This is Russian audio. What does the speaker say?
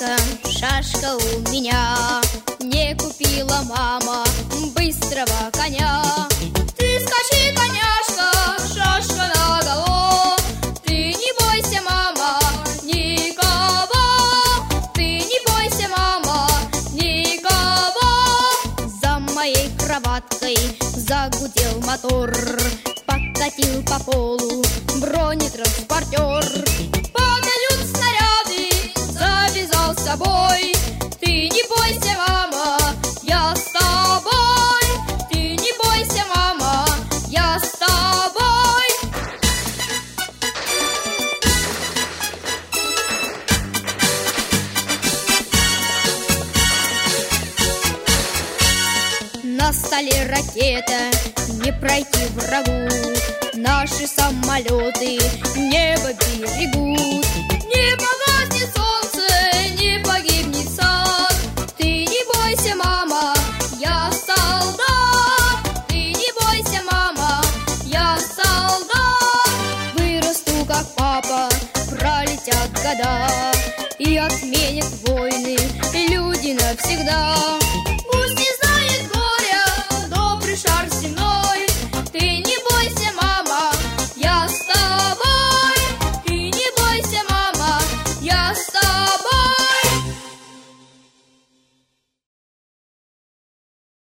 шашка, шашка у меня. Не купила мама быстрого коня. Ты скачи, коняшка, шашка наголо. Ты не бойся, мама, никого. Ты не бойся, мама, никого. За моей кроваткой загудел мотор, покатил по полу бронетранспортер. Помелют снаряды, завязал с собой. Ты не бойся, мама, я с тобой. Ты не бойся, мама, я с тобой. На столе ракета, не пройти врагу. Наши самолеты небо берегут. Не погаснет солнце, не погибнет сад. Ты не бойся, мама, я солдат. Ты не бойся, мама, я солдат. Вырасту, как папа, пролетят года, и отменят войны люди навсегда.